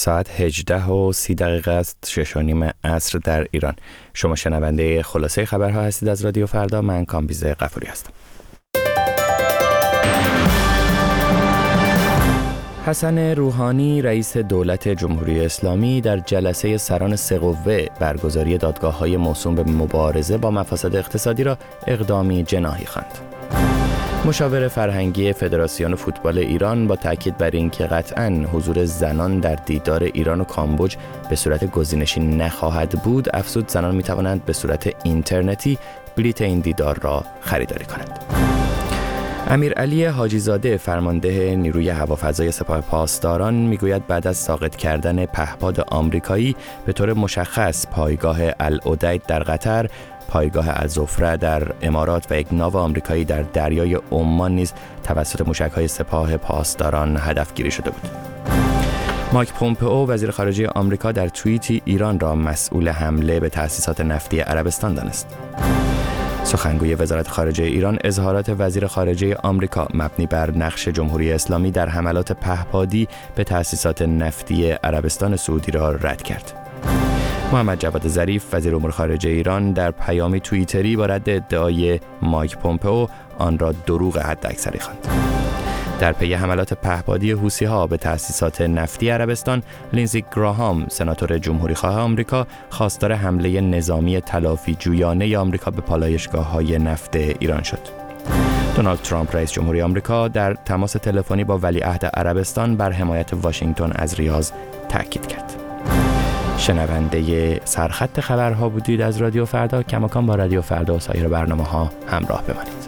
ساعت 18:30 است، 6:30 عصر در ایران. شما شنونده خلاصه خبرها هستید از رادیو فردا. من کامبیز غفوری هستم. حسن روحانی رئیس دولت جمهوری اسلامی در جلسه سران سه قوه برگزاری دادگاه‌های موسوم به مبارزه با مفاسد اقتصادی را اقدامی جناحی خواند. مشاور فرهنگی فدراسیون فوتبال ایران با تاکید بر اینکه قطعاً حضور زنان در دیدار ایران و کامبوج به صورت گزینشی نخواهد بود، افزود زنان می‌توانند به صورت اینترنتی بلیت این دیدار را خریداری کنند. امیرعلی حاجی‌زاده فرمانده نیروی هوافضای سپاه پاسداران میگوید بعد از ساقط کردن پهپاد آمریکایی به طور مشخص پایگاه العدید در قطر، پایگاه الزفره در امارات و یک ناو آمریکایی در دریای عمان نیز توسط موشک‌های سپاه پاسداران هدفگیری شده بود. مایک پومپئو وزیر خارجه آمریکا در توییتی ایران را مسئول حمله به تأسیسات نفتی عربستان دانست. سخنگوی وزارت خارجه ایران اظهارات وزیر خارجه آمریکا مبنی بر نقش جمهوری اسلامی در حملات پهپادی به تأسیسات نفتی عربستان سعودی را رد کرد. محمد جواد ظریف وزیر امور خارجه ایران در پیامی توییتری با رد ادعای مایک پومپئو آن را دروغ حداکثری خواند. در پی حملات پهپادی حوثی‌ها به تأسیسات نفتی عربستان، لینزی گراهام سناتور جمهوری‌خواه آمریکا خواستار حمله نظامی تلافی جویانه آمریکا به پالایشگاه‌های نفت ایران شد. دونالد ترامپ رئیس جمهوری آمریکا در تماس تلفنی با ولیعهد عربستان بر حمایت واشنگتن از ریاض تاکید کرد. شنونده سرخط خبرها بودید از رادیو فردا. کماکان با رادیو فردا و سایر برنامه‌ها همراه بمانید.